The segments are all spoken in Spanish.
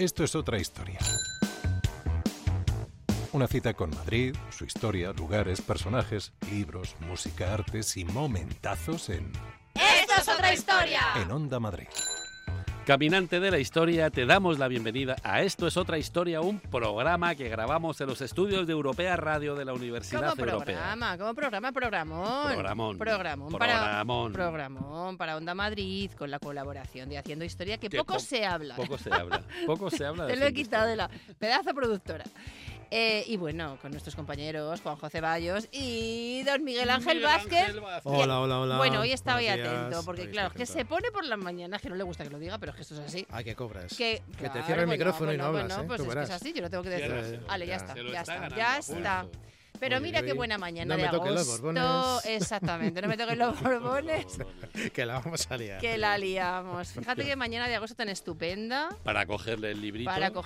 Esto es otra historia. Una cita con Madrid, su historia, lugares, personajes, libros, música, artes y momentazos en... ¡Esto es otra historia! En Onda Madrid. Caminante de la historia, te damos la bienvenida a Esto es otra historia, un programa que grabamos en los estudios de Europea Radio de la Universidad Europea. ¿Cómo programa? Programón. Programón para Onda Madrid, con la colaboración de Haciendo Historia, que poco se habla. Poco se habla. Te lo he quitado de la pedazo productora. Y bueno, con nuestros compañeros Juanjo Ceballos y don Miguel Ángel Vázquez. Hola. Bueno, hoy estaba ahí atento, porque claro, que se pone por las mañanas, que no le gusta que lo diga, pero es que esto es así. Ay, que cobras. Que te cierre el micrófono y no hablas, pues Tú es verás. que es así, yo lo tengo que decir. Vale, ya está. Pero Oye, mira qué buena mañana no de me toquen los agosto. borbones. Exactamente, no me toquen los borbones. Que la vamos a liar. Que la liamos. Fíjate qué mañana de agosto tan estupenda. Para cogerle el librito.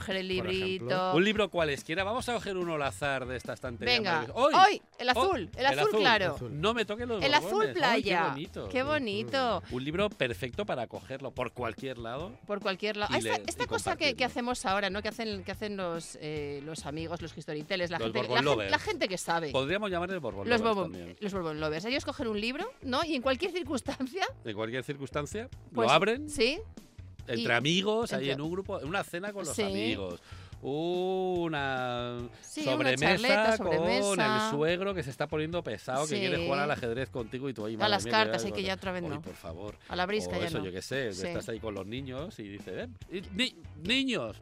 Por Un libro cualesquiera. Vamos a coger uno al azar de esta estantería. Venga, hoy, el azul claro. No me toquen los El borbones. azul playa. Ay, qué bonito. Un libro perfecto para cogerlo por cualquier lado. Por cualquier lado. Esta cosa que hacemos ahora, ¿no? Que hacen los amigos, los historiteles, la gente que sabe. Podríamos llamar el Borbón Los Lovers. Borbón Lovers. Ellos cogen un libro, ¿no? Y en cualquier circunstancia. Lo abren. Sí. Entre amigos, ahí en un grupo, una cena con los amigos. Una sobremesa con el suegro que se está poniendo pesado, que quiere jugar al ajedrez contigo y tú ahí. A las cartas, hay que ya otra vez no. Por favor. A la brisca ya eso, no. yo qué sé, estás ahí con los niños y dices, niños,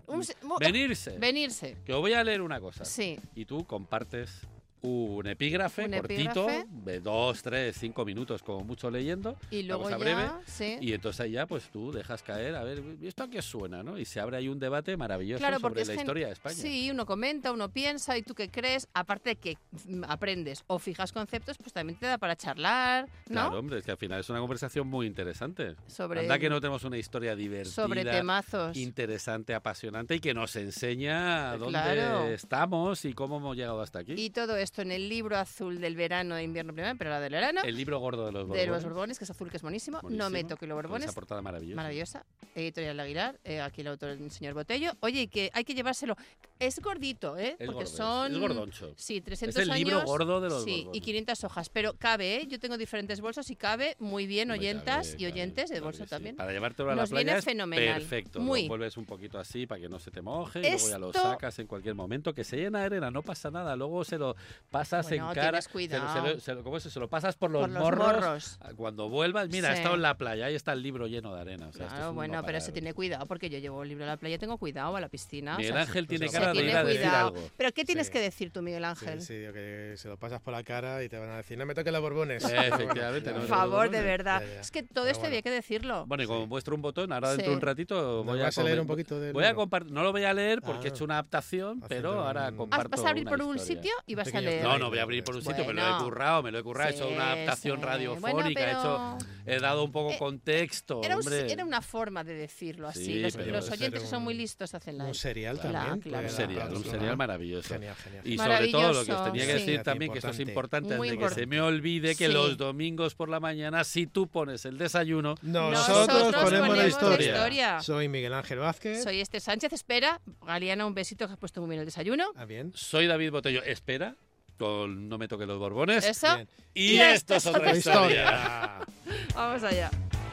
venirse. Que os voy a leer una cosa. Sí. Y tú compartes un epígrafe cortito, de 2, 3, 5 minutos como mucho leyendo, y luego ya, breve, y entonces ahí ya pues tú dejas caer, a ver, ¿esto a qué suena? ¿No? Y se abre ahí un debate maravilloso sobre la historia de España. Sí, uno comenta, uno piensa, ¿y tú qué crees? Aparte de que aprendes o fijas conceptos, pues también te da para charlar, ¿no? Claro, hombre, es que al final es una conversación muy interesante. Anda que no tenemos una historia divertida, sobre temazos, interesante, apasionante y que nos enseña dónde estamos y cómo hemos llegado hasta aquí. Y todo esto en el libro azul del verano, de invierno, primavera, pero la del verano. El libro gordo de los Borbones. De los Borbones, que es azul, que es buenísimo. No me toque los Borbones. Con esa portada maravillosa. Editorial Aguilar, aquí el autor, el señor Botello. Oye, que hay que llevárselo. Es gordito, ¿eh? Porque son... Es gordoncho. Sí, 300 años. Es el libro gordo de los Borbones. Sí, y 500 hojas. Pero cabe, ¿eh? Yo tengo diferentes bolsos y cabe muy bien, oyentas y oyentes de bolso también. Para llevártelo a la playa es fenomenal. Perfecto. Lo vuelves un poquito así para que no se te moje. Y luego ya lo sacas en cualquier momento. Que se llena de arena, no pasa nada. Luego se lo pasas en cara. Cuidado. Se lo pasas por los morros. Cuando vuelvas, mira, he estado en la playa, ahí está el libro lleno de arena. O sea, claro, pero se tiene cuidado, porque yo llevo el libro a la playa, tengo cuidado, a la piscina. Miguel Ángel tiene cara de ir a decir algo. ¿Pero qué tienes que decir tú, Miguel Ángel? Sí, que se lo pasas por la cara y te van a decir, no me toques los Borbones. Efectivamente. Por favor, de verdad. Es que todo esto había que decirlo. Bueno, y como muestro un botón, ahora dentro de un ratito voy a leer un poquito de... Voy a compartir, no lo voy a leer porque he hecho una adaptación, pero ahora comparto. ¿Vas a abrir por un sitio y vas a leer? No voy a abrir por un sitio, pero me lo he currado, he hecho una adaptación radiofónica, he dado un poco contexto. Era una forma de decirlo así. Los oyentes que son muy listos hacen la... Un serial también. Claro. Un serial maravilloso. Genial. Y sobre todo lo que os tenía que decir también, que esto es importante, antes de que se me olvide, que los domingos por la mañana, si tú pones el desayuno, nosotros ponemos la historia. Soy Miguel Ángel Vázquez. Soy Esther Sánchez. Espera, Galiana, un besito, que has puesto muy bien el desayuno. Bien. Soy David Botello. Espera. Con No me toque los Borbones. Eso. Y esto es otra historia. Vamos allá.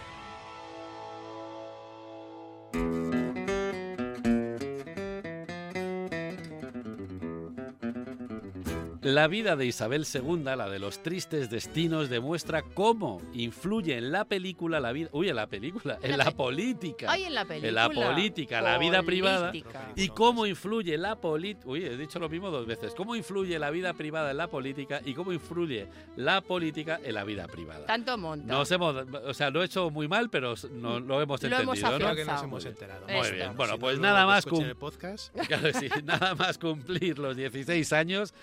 La vida de Isabel II, la de los tristes destinos, demuestra cómo influye en la película la vida... en la política. En la política, la vida privada. Y cómo influye la política... he dicho lo mismo 2 veces. Cómo influye la vida privada en la política y cómo influye la política en la vida privada. Tanto monta. Lo he hecho muy mal, pero lo hemos entendido, ¿no? Que nos hemos enterado. Muy bien. Bueno, pues nada más el podcast. Claro, sí, nada más cumplir los 16 años, el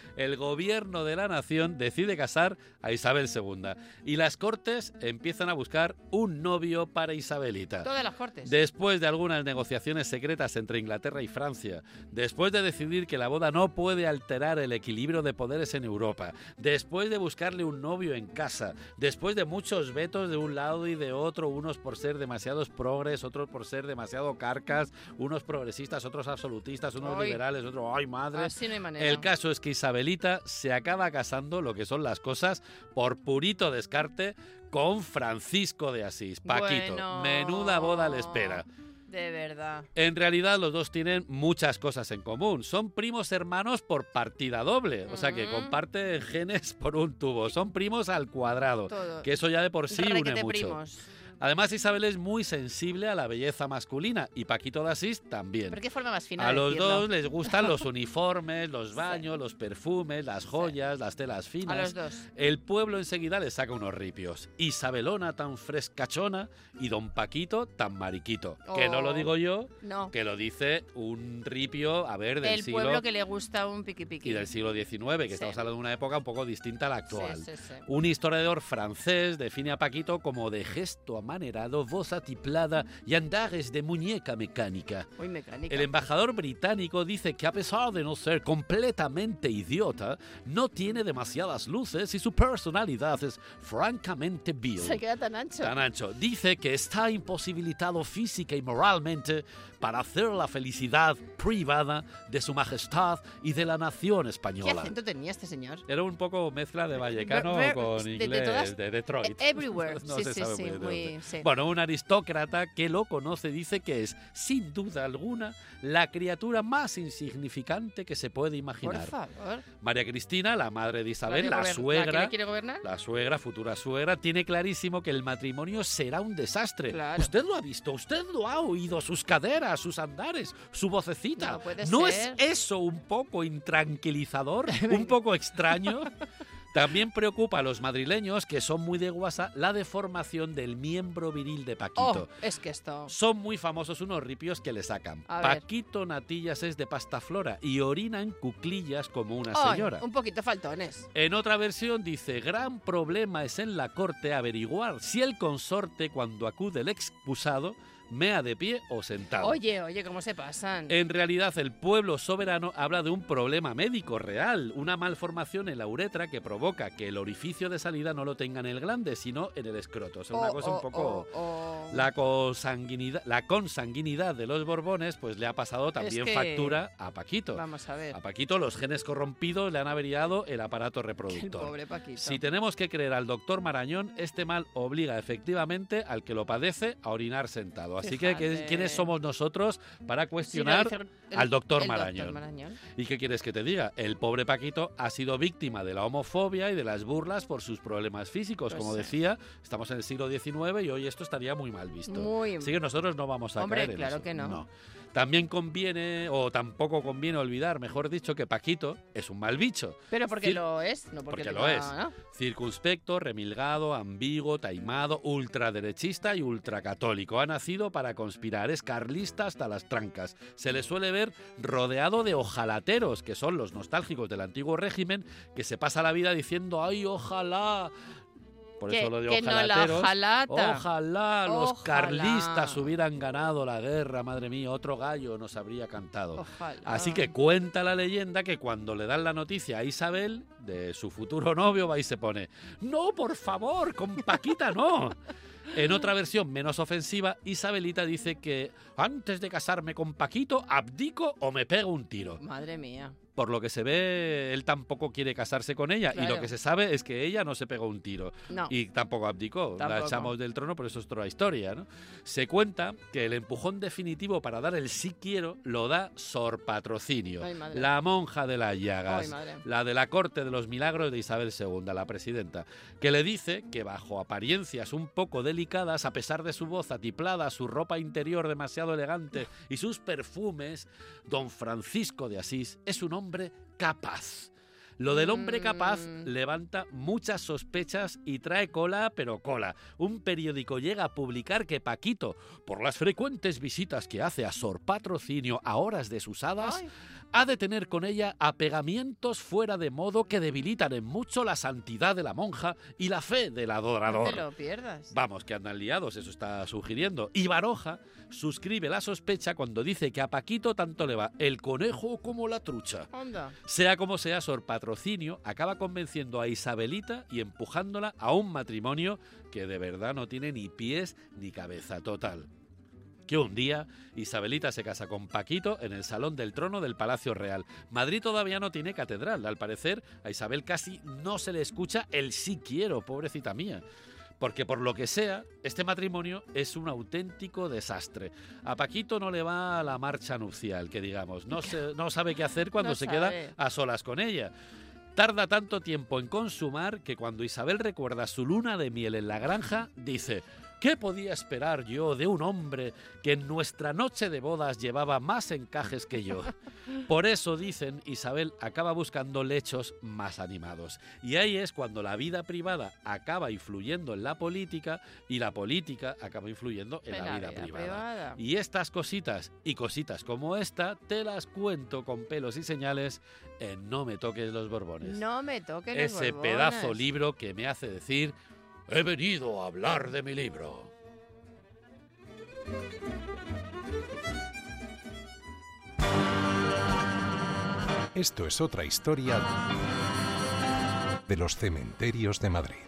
gobierno de la nación decide casar a Isabel II. Y las cortes empiezan a buscar un novio para Isabelita. Todas las cortes. Después de algunas negociaciones secretas entre Inglaterra y Francia, después de decidir que la boda no puede alterar el equilibrio de poderes en Europa, después de buscarle un novio en casa, después de muchos vetos de un lado y de otro, unos por ser demasiados progres, otros por ser demasiado carcas, unos progresistas, otros absolutistas, unos liberales, otros, ¡ay, madre! Así no hay manera. El caso es que Isabelita se acaba casando, lo que son las cosas, por purito descarte, con Francisco de Asís. Paquito, bueno, menuda boda le espera. De verdad. En realidad los dos tienen muchas cosas en común. Son primos hermanos por partida doble. O sea que comparten genes por un tubo. Son primos al cuadrado. Todo. Que eso ya de por sí une mucho. Primos. Además, Isabel es muy sensible a la belleza masculina y Paquito de Asís también. ¿Pero qué forma más fina A de los decirlo? dos les gustan los uniformes, los baños, los perfumes, las joyas, las telas finas. A los dos. El pueblo enseguida les saca unos ripios. Isabelona tan frescachona y don Paquito tan mariquito. Que no lo digo yo, no. que lo dice un ripio, a ver, del El siglo... pueblo que le gusta un piqui-piqui. Y del siglo XIX, que estamos hablando de una época un poco distinta a la actual. Sí. Un historiador francés define a Paquito como de gesto amanerado, voz atiplada y andares de muñeca mecánica. Muy mecánica. El embajador británico dice que a pesar de no ser completamente idiota, no tiene demasiadas luces y su personalidad es francamente vil. Se queda tan ancho. Tan ancho. Dice que está imposibilitado física y moralmente para hacer la felicidad privada de su majestad y de la nación ¿Qué española. acento tenía este señor? Era un poco mezcla de vallecano con inglés, de Detroit. Everywhere. No sí, se sí, sabe sí, muy bien de muy, dónde. sí. Bueno, un aristócrata que lo conoce dice que es, sin duda alguna, la criatura más insignificante que se puede imaginar. Por favor. María Cristina, la madre de Isabel, la ¿La que suegra, le quiere gobernar? la suegra, futura suegra, tiene clarísimo que el matrimonio será un desastre. Claro. Usted lo ha visto, usted lo ha oído, sus caderas, sus andares, su vocecita. No puede ¿No ser. es eso un poco intranquilizador, un poco extraño? También preocupa a los madrileños, que son muy de guasa, la deformación del miembro viril de Paquito. Es que esto... Son muy famosos unos ripios que le sacan. A ver. Paquito Natillas es de pasta flora y orina en cuclillas como una señora. Un poquito faltones. En otra versión dice, gran problema es en la corte averiguar si el consorte, cuando acude el expulsado, mea de pie o sentado. Oye, ¿cómo se pasan? En realidad, el pueblo soberano habla de un problema médico real, una malformación en la uretra que provoca que el orificio de salida no lo tenga en el glande, sino en el escroto. O sea, una cosa un poco... La consanguinidad de los Borbones pues le ha pasado también factura a Paquito. Vamos a ver. A Paquito los genes corrompidos le han averiado el aparato reproductor. El pobre Paquito. Si tenemos que creer al doctor Marañón, este mal obliga efectivamente al que lo padece a orinar sentado. Así que, ¿quiénes somos nosotros para cuestionar al doctor Marañón? ¿Y qué quieres que te diga? El pobre Paquito ha sido víctima de la homofobia y de las burlas por sus problemas físicos. Pues como decía, estamos en el siglo XIX y hoy esto estaría muy mal visto. Así que nosotros no vamos a caer en claro eso. Que no. También conviene, o tampoco conviene olvidar, mejor dicho, que Paquito es un mal bicho. Pero porque lo es, no porque lo es. ¿No? Circunspecto, remilgado, ambiguo, taimado, ultraderechista y ultracatólico. Ha nacido para conspirar, es carlista hasta las trancas. Se le suele ver rodeado de ojalateros, que son los nostálgicos del antiguo régimen, que se pasa la vida diciendo ¡ay, ojalá! Por eso lo de ojalateros. Ojalá los carlistas hubieran ganado la guerra, madre mía, otro gallo nos habría cantado. Ojalá. Así que cuenta la leyenda que cuando le dan la noticia a Isabel de su futuro novio, va y se pone, no, por favor, con Paquita no. En otra versión menos ofensiva, Isabelita dice que antes de casarme con Paquito, abdico o me pego un tiro. Madre mía. Por lo que se ve, él tampoco quiere casarse con ella. Claro. Y lo que se sabe es que ella no se pegó un tiro. No. Y tampoco abdicó. La echamos del trono, pero eso es otra historia, ¿no? Se cuenta que el empujón definitivo para dar el sí quiero lo da Sor Patrocinio, la monja de las llagas, la de la corte de los milagros de Isabel II, la presidenta, que le dice que bajo apariencias un poco delicadas, a pesar de su voz atiplada, su ropa interior demasiado elegante y sus perfumes, don Francisco de Asís es un hombre capaz. Lo del hombre capaz levanta muchas sospechas y trae cola, pero cola. Un periódico llega a publicar que Paquito, por las frecuentes visitas que hace a Sor Patrocinio a horas desusadas, ha de tener con ella apegamientos fuera de modo que debilitan en mucho la santidad de la monja y la fe del adorador. No te lo pierdas. Vamos, que andan liados, eso está sugiriendo. Y Baroja suscribe la sospecha cuando dice que a Paquito tanto le va el conejo como la trucha. Onda. Sea como sea, Sor Patrocinio acaba convenciendo a Isabelita y empujándola a un matrimonio que de verdad no tiene ni pies ni cabeza. Total. Que un día Isabelita se casa con Paquito en el Salón del Trono del Palacio Real. Madrid todavía no tiene catedral. Al parecer, a Isabel casi no se le escucha el sí quiero, pobrecita mía. Porque por lo que sea, este matrimonio es un auténtico desastre. A Paquito no le va la marcha nupcial, que digamos. No sabe qué hacer cuando se queda a solas con ella. Tarda tanto tiempo en consumar que cuando Isabel recuerda su luna de miel en la granja, dice: ¿qué podía esperar yo de un hombre que en nuestra noche de bodas llevaba más encajes que yo? Por eso, dicen, Isabel acaba buscando lechos más animados. Y ahí es cuando la vida privada acaba influyendo en la política y la política acaba influyendo en la vida privada. Y estas cositas y cositas como esta te las cuento con pelos y señales en No me toques los Borbones. No me toques los Borbones. Ese pedazo libro que me hace decir: he venido a hablar de mi libro. Esto es otra historia de los cementerios de Madrid.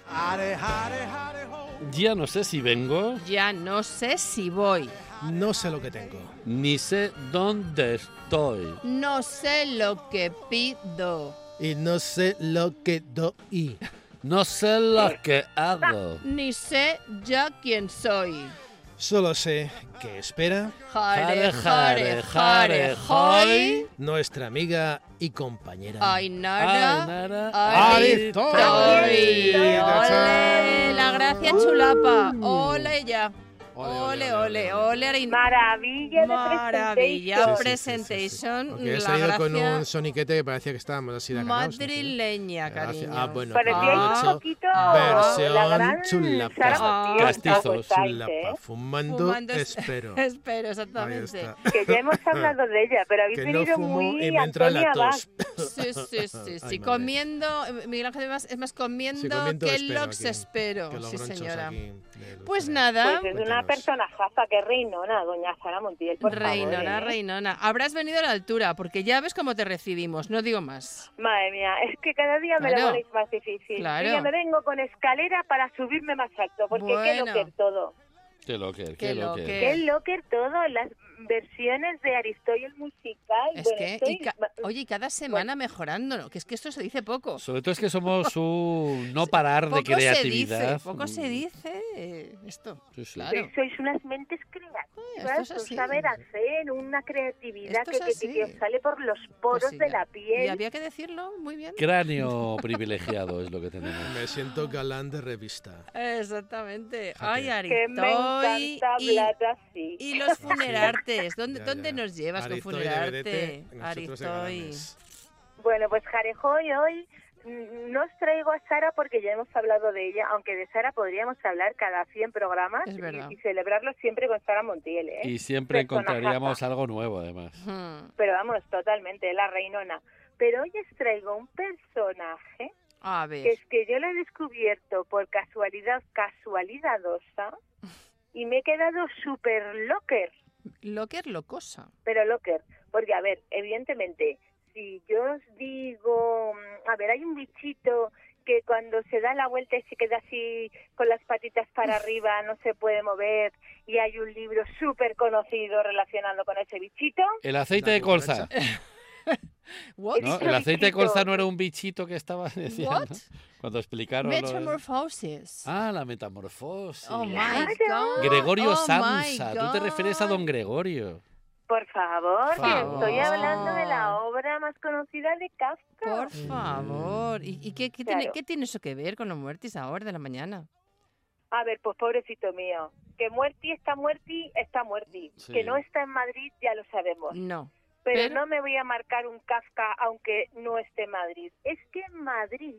Ya no sé si vengo, Ya no sé si voy. No sé lo que tengo. ni sé dónde estoy. No sé lo que pido. Y no sé lo que doy. No sé lo que hago. Ni sé ya quién soy. Solo sé que espera Jare, jare, jare, hoy. nuestra amiga y compañera Ainara Aristoy. Ole, la gracia chulapa. Ole ya. Ole, ole, ole, Maravilla de presentation. Porque he La salido con gracia un soniquete que parecía que estábamos así de cagaos, ¿no? madrileña, Gracias. cariño. Ah, bueno. Parecía de un hecho, poquito versión la gran chulapa. Sara Montiel, Castizo, como estáis, chulapa, fumando, espero. Espero, Ahí exactamente. está. Que ya hemos hablado de ella, pero habéis Que no venido fumo muy y me entra Antonia la Vaz. tos. Sí. Ay, madre. Comiendo, Miguel Ángel es más comiendo Sí, comiendo que espero Lux aquí, espero. que los Sí, bronchos señora. aquí de Luz Pues Fernández. nada, Pues es una Cuéntanos. persona jaza, que reinona, doña Sara Montiel, por reinona, favor, ¿eh? reinona. Habrás venido a la altura, porque ya ves cómo te recibimos, no digo más. Madre mía, es que cada día me Claro. lo ponéis más difícil. Claro. Yo ya me vengo con escalera para subirme más alto, porque qué Bueno. locker todo. Qué locker, Qué locker. Qué locker todo, las versiones de Aristoy el musical. Es bueno, que, estoy... oye, y cada semana mejorando, ¿no? Que es que esto se dice poco. Sobre todo es que somos un no parar de Poco creatividad. Poco se dice esto. Sí, sí. Claro. Sois unas mentes Esto creativas, es un así. saber hacer, una creatividad Esto es que os así. sale por los poros Pues sí, de la Y piel. había que decirlo muy bien. Cráneo privilegiado es lo que tenemos. Me siento galán de revista. Exactamente. Fíjate. Ay, Que me Aristoy. encanta hablar así. Y los funerartes. ¿Dónde, Ya, dónde ya. nos llevas Aristoy con de funerarte? vedette, nosotros de Aristoy. galanes. Bueno, pues Jarejoy hoy no os traigo a Sara porque ya hemos hablado de ella, aunque de Sara podríamos hablar cada 100 programas Es verdad. y celebrarlo siempre con Sara Montiel, ¿eh? Y siempre Personajaza. encontraríamos algo nuevo, además. Pero vamos, totalmente, la reinona. Pero hoy os traigo un personaje A que ver. es que yo lo he descubierto por casualidadosa y me he quedado súper locker, Locker locosa. pero locker. Porque, a ver, evidentemente, si yo os digo, a ver, hay un bichito que cuando se da la vuelta y se queda así con las patitas para arriba, no se puede mover, y hay un libro súper conocido relacionado con ese bichito. El aceite La de colza. What? ¿No? Ese El aceite de bichito. colza no era un bichito que estaba diciendo. What? Cuando explicaron. lo de- Metamorphosis. Ah, la metamorfosis. Oh my Claro. God. Gregorio Oh Samsa. my Tú te God. refieres a don Gregorio. Por favor, Por que favor. estoy hablando de la obra más conocida de Kafka. Por favor. ¿Y qué Claro. tiene eso que ver con los muertos ahora de la mañana? A ver, pues pobrecito mío, que muerti, está muerti. Sí. Que no está en Madrid ya lo sabemos. No. pero no me voy a marcar un Kafka aunque no esté en Madrid. Es que en Madrid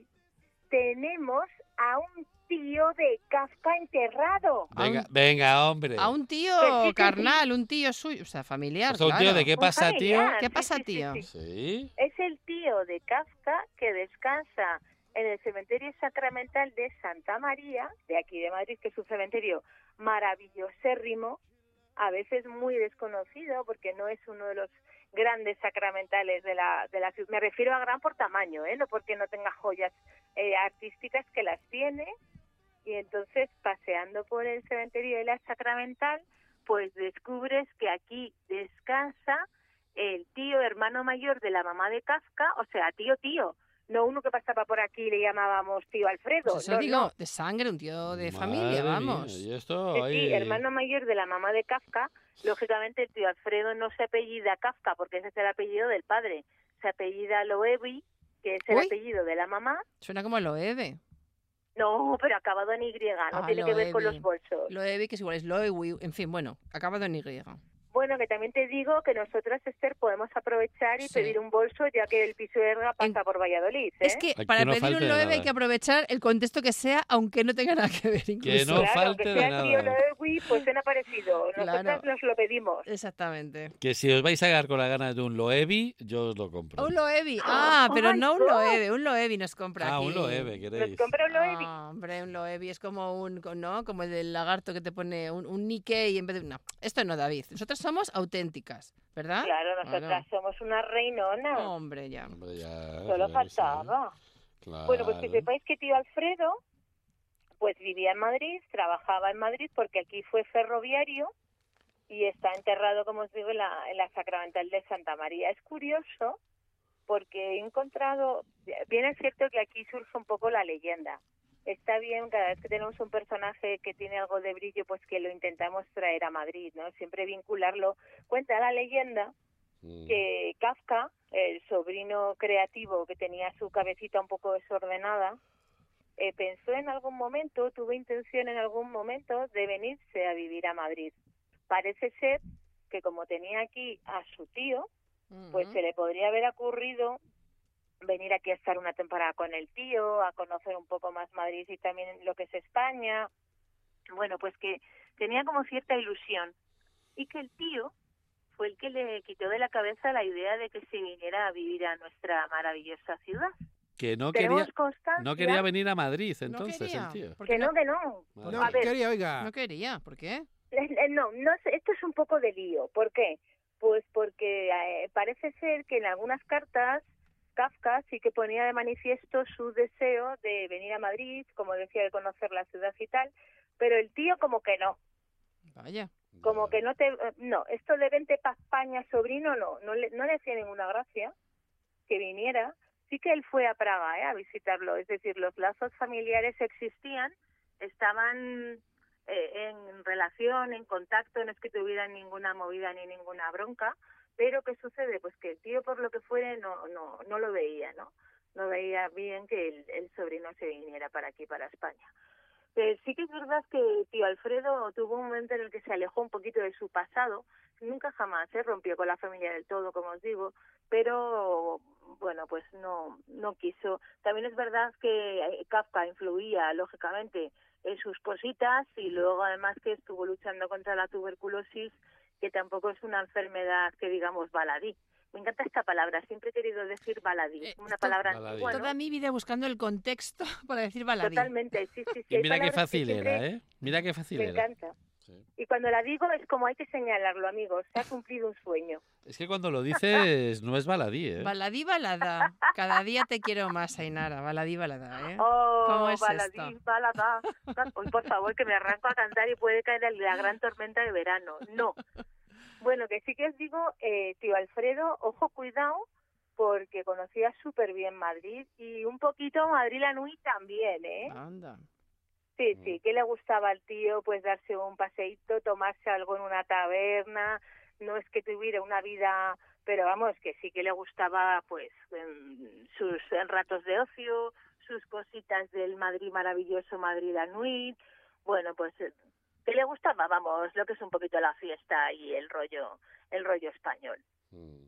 tenemos a un tío de Kafka enterrado. Venga, hombre. A un tío carnal, un tío suyo, o sea, familiar, un tío de ¿qué pasa, tío? ¿Qué pasa, tío? Sí. Es el tío de Kafka que descansa en el cementerio sacramental de Santa María, de aquí de Madrid, que es un cementerio maravillosérrimo, a veces muy desconocido, porque no es uno de los grandes sacramentales de la ciudad. Me refiero a gran por tamaño, no porque no tenga joyas artísticas, que las tiene. Y entonces, paseando por el cementerio de la Sacramental, pues descubres que aquí descansa el tío hermano mayor de la mamá de Kafka, o sea, tío, no uno que pasaba por aquí y le llamábamos tío Alfredo. Pues eso digo, de sangre, un tío de familia, vamos. Mía, ¿y esto? Sí, hermano mayor de la mamá de Kafka. Lógicamente el tío Alfredo no se apellida Kafka porque ese es el apellido del padre. Se apellida Loewi, que es el apellido de la mamá. Suena como Loewe. No, pero acabado en Y, no tiene que ver con los bolsos. Loewi, que es igual, es Loewi, en fin, bueno, acabado en Y. Bueno, que también te digo que nosotras, Esther, podemos aprovechar y pedir un bolso, ya que el Pisuerga pasa por Valladolid. Es que para pedir un Loewe hay que aprovechar el contexto que sea, aunque no tenga nada que ver incluso. Que no falte que de sea nada. Tío Loewi, pues han aparecido. Nosotras nos lo pedimos. Exactamente. Que si os vais a quedar con la gana de un Loewi, yo os lo compro. Un Loewi. Pero no un Loewe, un Loewi nos compra aquí. Un Loewe, queréis. ¿Nos compra un Loewi? Hombre, un Loewi es como ¿no? Como el del lagarto que te pone un Nikkei en vez de... No, esto no, David. Nosotros somos auténticas. ¿Verdad? Claro, nosotras somos una reinona. Hombre, ya. Solo faltaba. Claro. Bueno, pues que sepáis que tío Alfredo pues vivía en Madrid, trabajaba en Madrid porque aquí fue ferroviario y está enterrado, como os digo, en la Sacramental de Santa María. Es curioso porque he encontrado, bien es cierto que aquí surge un poco la leyenda. Está bien, cada vez que tenemos un personaje que tiene algo de brillo, pues que lo intentamos traer a Madrid, ¿no? Siempre vincularlo. Cuenta la leyenda que Kafka, el sobrino creativo que tenía su cabecita un poco desordenada, pensó en algún momento, tuvo intención en algún momento de venirse a vivir a Madrid. Parece ser que como tenía aquí a su tío, pues se le podría haber ocurrido venir aquí a estar una temporada con el tío, a conocer un poco más Madrid y también lo que es España. Bueno, pues que tenía como cierta ilusión. Y que el tío fue el que le quitó de la cabeza la idea de que se viniera a vivir a nuestra maravillosa ciudad. Que no quería venir a Madrid, entonces, el tío. Que no. No quería, oiga. No quería, ¿por qué? No sé, esto es un poco de lío. ¿Por qué? Pues porque parece ser que en algunas cartas Kafka sí que ponía de manifiesto su deseo de venir a Madrid, como decía, de conocer la ciudad y tal, pero el tío como que no. Vaya. Como que no, esto de vente pa' España, sobrino, no le hacía ninguna gracia que viniera. Sí que él fue a Praga a visitarlo, es decir, los lazos familiares existían, estaban en relación, en contacto, no es que tuvieran ninguna movida ni ninguna bronca. Pero ¿qué sucede? Pues que el tío, por lo que fuere, no lo veía, ¿no? No veía bien que el sobrino se viniera para aquí, para España. Sí que es verdad que tío Alfredo tuvo un momento en el que se alejó un poquito de su pasado. Nunca jamás se rompió con la familia del todo, como os digo, pero bueno, pues no quiso. También es verdad que Kafka influía, lógicamente, en sus cositas y luego además que estuvo luchando contra la tuberculosis, que tampoco es una enfermedad que digamos baladí. Me encanta esta palabra, siempre he querido decir baladí, una palabra antigua, ¿no? Toda mi vida buscando el contexto para decir baladí. Totalmente, sí. Y mira qué fácil era, ¿eh? Mira qué fácil era. Me encanta. Sí. Y cuando la digo es como hay que señalarlo, amigos, se ha cumplido un sueño. Es que cuando lo dices no es baladí, ¿eh? Baladí, balada. Cada día te quiero más, Ainara. Baladí, balada, ¿eh? Oh, ¿cómo es baladí, esto? balada. Hoy, por favor, que me arranco a cantar y puede caer la gran tormenta de verano. No. Bueno, que sí que os digo, tío Alfredo, ojo, cuidado, porque conocía súper bien Madrid y un poquito Madrid-la-Nui también, ¿eh? Anda. Sí, que le gustaba al tío, pues darse un paseíto, tomarse algo en una taberna, no es que tuviera una vida, pero vamos, que sí que le gustaba, pues, sus ratos de ocio, sus cositas del Madrid maravilloso, Madrid-la-Nui, bueno, pues... que le gustaba, vamos, lo que es un poquito la fiesta y el rollo español.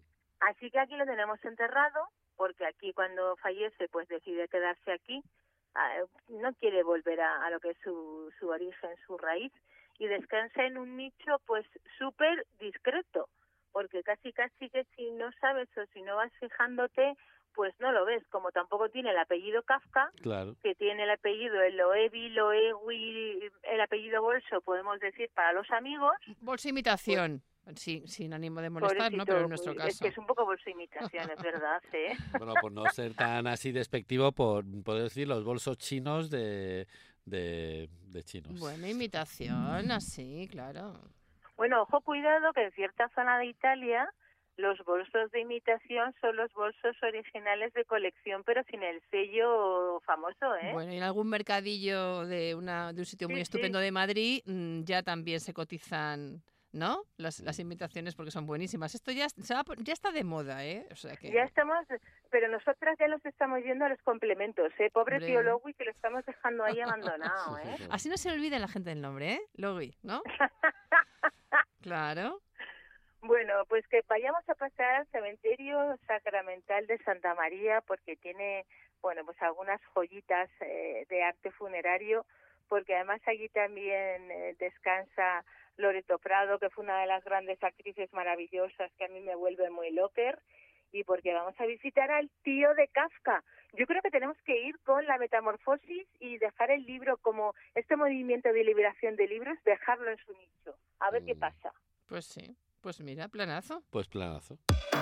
Así que aquí lo tenemos enterrado, porque aquí cuando fallece pues decide quedarse aquí, no quiere volver a lo que es su origen, su raíz, y descansa en un nicho pues súper discreto, porque casi que si no sabes o si no vas fijándote, pues no lo ves, como tampoco tiene el apellido Kafka, claro, que tiene el apellido Loewi, el apellido Bolso, podemos decir, para los amigos. Bolso imitación. Pues, sí, sin ánimo de molestar, ¿no? Pero en nuestro caso. Es que es un poco bolso imitación, es verdad, ¿eh? Bueno, por no ser tan así despectivo, por poder decir los bolsos chinos de chinos. Bueno, imitación, así, claro. Bueno, ojo, cuidado, que en cierta zona de Italia los bolsos de imitación son los bolsos originales de colección, pero sin el sello famoso, ¿eh? Bueno, y en algún mercadillo de un sitio muy estupendo de Madrid ya también se cotizan, ¿no? Las imitaciones, porque son buenísimas. Esto ya está de moda, ¿eh? O sea que... Ya estamos, pero nosotras ya los estamos yendo a los complementos, ¿eh? Pobre tío Loewi, que lo estamos dejando ahí abandonado, ¿eh? Así no se olvida la gente del nombre, ¿eh? Loewi, ¿no? Claro. Bueno, pues que vayamos a pasar al cementerio sacramental de Santa María, porque tiene, bueno, pues algunas joyitas de arte funerario, porque además allí también descansa Loreto Prado, que fue una de las grandes actrices maravillosas que a mí me vuelve muy locker, y porque vamos a visitar al tío de Kafka. Yo creo que tenemos que ir con la metamorfosis y dejar el libro como este movimiento de liberación de libros, dejarlo en su nicho, a ver qué pasa. Pues sí. Pues mira, planazo. Pues planazo.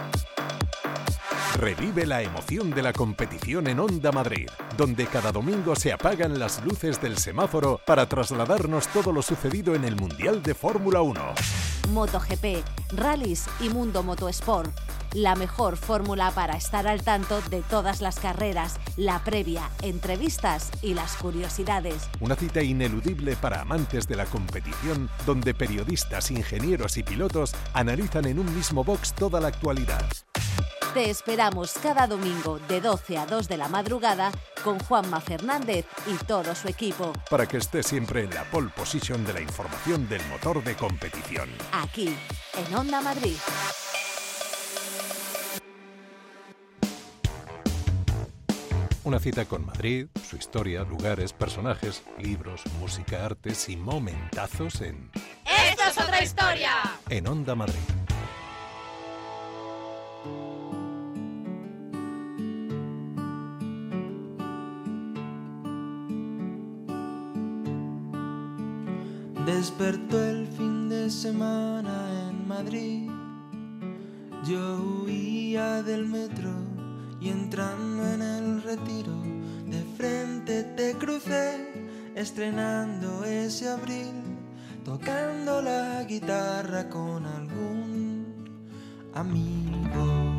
Revive la emoción de la competición en Onda Madrid, donde cada domingo se apagan las luces del semáforo para trasladarnos todo lo sucedido en el Mundial de Fórmula 1. MotoGP, rallies y Mundo Motosport. La mejor fórmula para estar al tanto de todas las carreras, la previa, entrevistas y las curiosidades. Una cita ineludible para amantes de la competición, donde periodistas, ingenieros y pilotos analizan en un mismo box toda la actualidad. Te esperamos cada domingo de 12 a 2 de la madrugada con Juanma Fernández y todo su equipo. Para que estés siempre en la pole position de la información del motor de competición. Aquí, en Onda Madrid. Una cita con Madrid, su historia, lugares, personajes, libros, música, artes y momentazos en... ¡Esto es otra historia! En Onda Madrid. Despertó el fin de semana en Madrid. Yo huía del metro y entrando en el Retiro, de frente te crucé, estrenando ese abril, tocando la guitarra con algún amigo.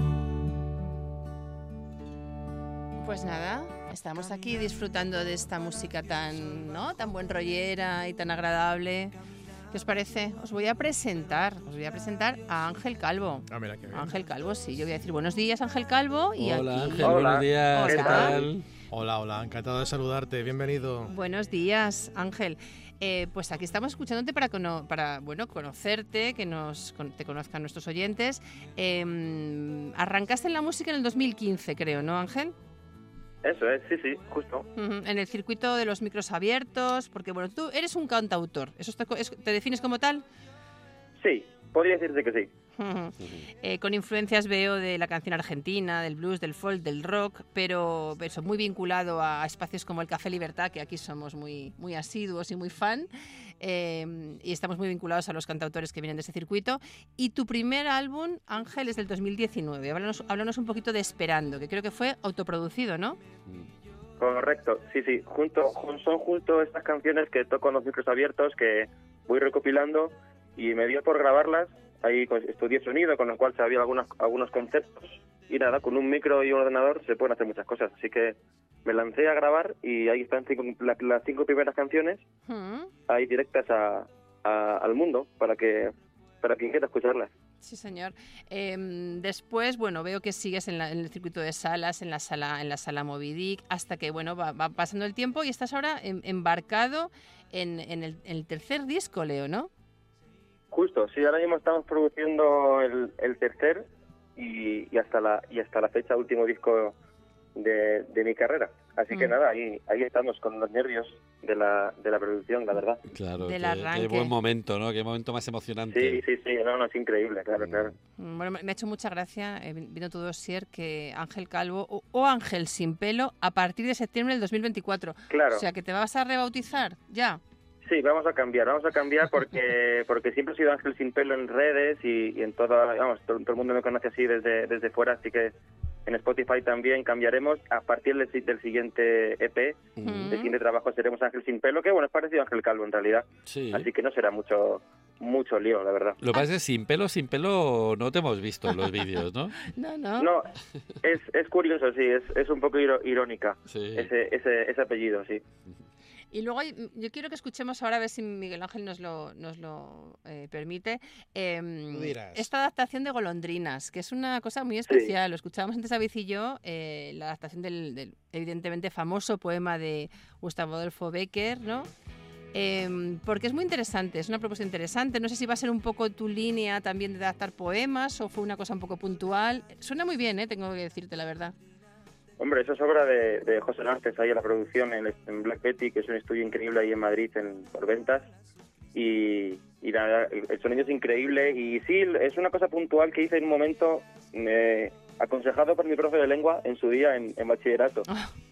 Pues nada, estamos aquí disfrutando de esta música tan buen rollera y tan agradable. ¿Qué os parece? Os voy a presentar a Ángel Calvo. Ah, mira, qué bien. Ángel Calvo, sí. Yo voy a decir buenos días, Ángel Calvo. Y hola, aquí... Ángel, buenos días. Hola. ¿Qué tal? Hola, encantado de saludarte, bienvenido. Buenos días, Ángel. Pues aquí estamos escuchándote para conocerte, que te conozcan nuestros oyentes. Arrancaste en la música en el 2015, creo, ¿no, Ángel? Eso es, sí, justo. En el circuito de los micros abiertos, porque bueno, tú eres un cantautor, ¿te defines como tal? Sí, podría decirse que sí. Con influencias veo de la canción argentina, del blues, del folk, del rock, pero eso, muy vinculado a espacios como el Café Libertad, que aquí somos muy, muy asiduos y muy fan, y estamos muy vinculados a los cantautores que vienen de ese circuito. Y tu primer álbum, Ángel, es del 2019. Háblanos un poquito de Esperando, que creo que fue autoproducido, ¿no? Correcto, sí, son justo estas canciones que toco en los micros abiertos, que voy recopilando y me dio por grabarlas. Ahí estudié sonido, con lo cual sabía algunos conceptos, y nada, con un micro y un ordenador se pueden hacer muchas cosas, así que me lancé a grabar y ahí están las 5 primeras canciones, ahí directas al mundo, para quien quiera escucharlas. Sí, señor. Después, bueno, veo que sigues en el circuito de salas, en la sala Moby Dick, hasta que, bueno, va pasando el tiempo y estás ahora embarcado en el tercer disco, Leo, ¿no? Justo, sí, ahora mismo estamos produciendo el tercer, y hasta la fecha último disco de mi carrera. Así que nada, ahí estamos con los nervios de la producción, la verdad. Claro, qué buen momento, ¿no? Qué momento más emocionante. Sí, no, es increíble, claro. Bueno, me ha hecho mucha gracia, viendo tu dossier, que Ángel Calvo o Ángel Sin Pelo a partir de septiembre del 2024. Claro. O sea, que te vas a rebautizar ya. Sí, vamos a cambiar porque siempre he sido Ángel Sin Pelo en redes y en todo el mundo me conoce así desde fuera, así que en Spotify también cambiaremos. A partir del siguiente EP, del siguiente trabajo, seremos Ángel Sin Pelo, que bueno, es parecido a Ángel Calvo en realidad. Sí. Así que no será mucho lío, la verdad. Lo que pasa es que sin pelo no te hemos visto en los vídeos, ¿no? No, es curioso, sí, es un poco irónica, sí. ese apellido, sí. Y luego yo quiero que escuchemos ahora, a ver si Miguel Ángel nos lo permite, esta adaptación de Golondrinas, que es una cosa muy especial. Sí. Lo escuchábamos antes David y yo, la adaptación del evidentemente famoso poema de Gustavo Adolfo Bécquer, ¿no? Porque es muy interesante, es una propuesta interesante. No sé si va a ser un poco tu línea también de adaptar poemas o fue una cosa un poco puntual. Suena muy bien, tengo que decirte la verdad. Hombre, eso es obra de José Nartes ahí en la producción en Black Betty, que es un estudio increíble ahí en Madrid por ventas. Y el sonido es increíble. Y sí, es una cosa puntual que hice en un momento, aconsejado por mi profe de lengua en su día en bachillerato.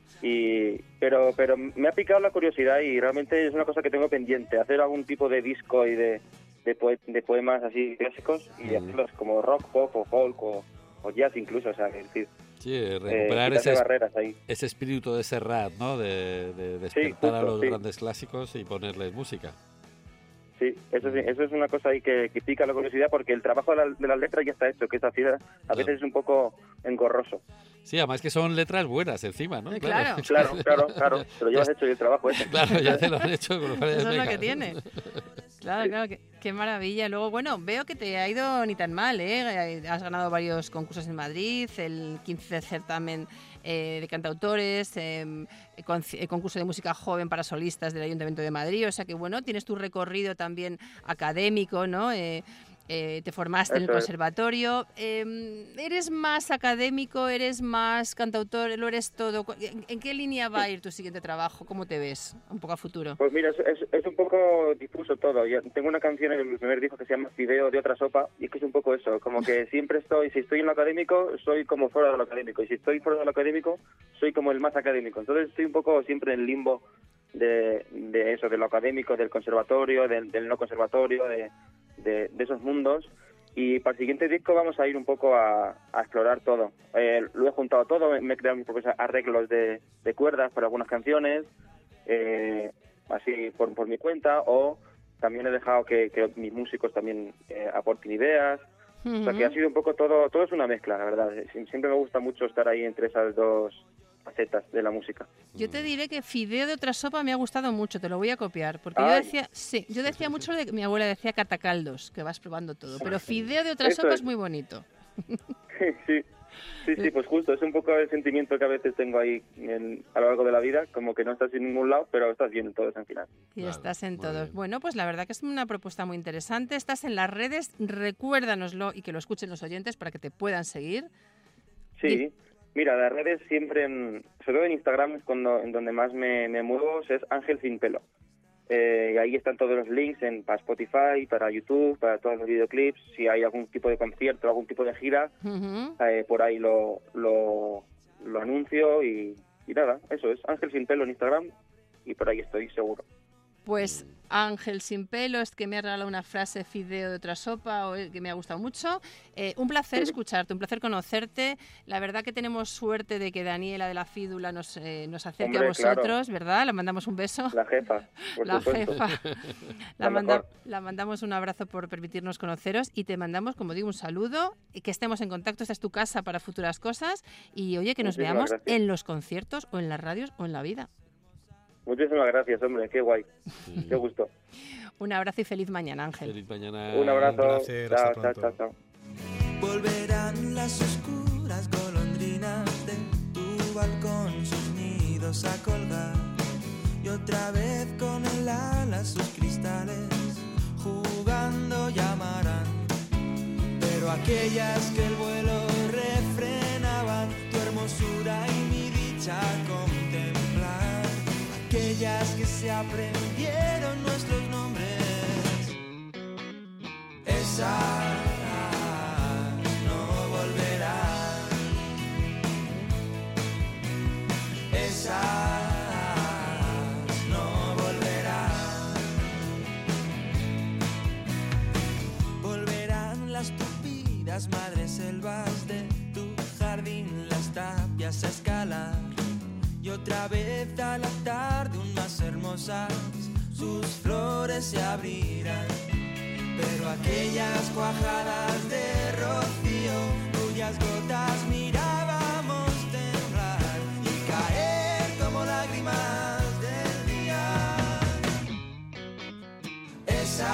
Pero me ha picado la curiosidad y realmente es una cosa que tengo pendiente, hacer algún tipo de disco y de poemas así clásicos y hacerlos como rock, pop o folk o jazz incluso, o sea, es decir... Sí, recuperar ese espíritu de Serrat, ¿no? De despertar a los grandes clásicos y ponerles música. Sí, eso es una cosa ahí que pica la curiosidad porque el trabajo de las letras ya está hecho, que a veces es un poco engorroso. Sí, además que son letras buenas encima, ¿no? Claro. Te lo llevas hecho y el trabajo ese. Claro, ya te lo han hecho. Eso es lo que tiene. Claro, qué maravilla. Luego, bueno, veo que te ha ido ni tan mal, ¿eh? Has ganado varios concursos en Madrid, el 15 certamen de cantautores, concurso de música joven para solistas del Ayuntamiento de Madrid, o sea que bueno, tienes tu recorrido también académico, ¿no? Te formaste en el conservatorio. ¿Eres más académico? ¿Eres más cantautor? ¿Lo eres todo? ¿En qué línea va a ir tu siguiente trabajo? ¿Cómo te ves un poco a futuro? Pues mira, es un poco difuso todo. Yo tengo una canción en el primer disco que se llama Fideo de otra sopa y es que es un poco eso, como que siempre si estoy en lo académico, soy como fuera de lo académico y si estoy fuera de lo académico, soy como el más académico. Entonces estoy un poco siempre en limbo de eso, de lo académico, del conservatorio, del no conservatorio, de esos mundos, y para el siguiente disco vamos a ir un poco a explorar todo. Lo he juntado todo, me he creado mis propios arreglos de cuerdas para algunas canciones, así por mi cuenta, o también he dejado que mis músicos también aporten ideas. O sea que ha sido un poco todo es una mezcla, la verdad. Siempre me gusta mucho estar ahí entre esas dos facetas de la música. Yo te diré que Fideo de otra sopa me ha gustado mucho, te lo voy a copiar, porque yo decía mucho de mi abuela decía catacaldos, que vas probando todo, pero Fideo de otra sopa es muy bonito. Sí, pues justo, es un poco el sentimiento que a veces tengo ahí a lo largo de la vida, como que no estás en ningún lado, pero estás bien en todos al final. Y estás en todos. Bueno, pues la verdad que es una propuesta muy interesante. Estás en las redes, recuérdanoslo y que lo escuchen los oyentes para que te puedan seguir. Sí. Mira, las redes siempre, sobre todo en Instagram, es en donde más me muevo, es Ángel Sin Pelo. Y ahí están todos los links para Spotify, para YouTube, para todos los videoclips. Si hay algún tipo de concierto, algún tipo de gira, por ahí lo anuncio y nada, eso es Ángel Sin Pelo en Instagram y por ahí estoy seguro. Pues Ángel Sin Pelo, es que me ha regalado una frase Fideo de otra sopa que me ha gustado mucho. Un placer escucharte, un placer conocerte. La verdad que tenemos suerte de que Daniela de la Fídula nos acerque a vosotros, claro. ¿Verdad? Le mandamos un beso. La jefa, por supuesto. La mandamos un abrazo por permitirnos conoceros y te mandamos, como digo, un saludo y que estemos en contacto. Esta es tu casa para futuras cosas y oye, que nos veamos en los conciertos o en las radios o en la vida. Muchísimas gracias, hombre, qué guay, qué gusto. Un abrazo y feliz mañana, Ángel. Feliz mañana. Un abrazo. Placer, chao. Volverán las oscuras golondrinas de tu balcón sus nidos a colgar y otra vez con el ala sus cristales jugando llamarán, pero aquellas que el vuelo a contemplar aquellas que se aprendieron nuestros nombres. Esas no volverán. Esas no volverán. Volverán las tupidas madres selvas de tu jardín, las tapias a escalar. Y otra vez a la tarde aún más hermosas sus flores se abrirán. Pero aquellas cuajadas de rocío cuyas gotas mirábamos temblar y caer como lágrimas del día, esas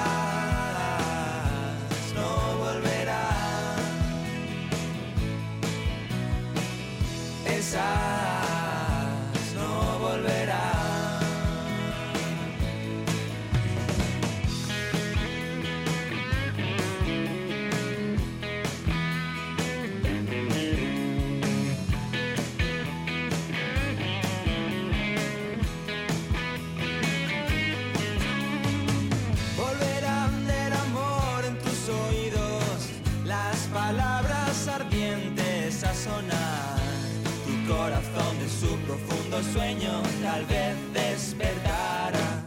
no volverán. Esas no volverán. Volverán del amor en tus oídos, las palabras ardientes a sonar. Tu corazón de su profundo sueño tal vez despertará.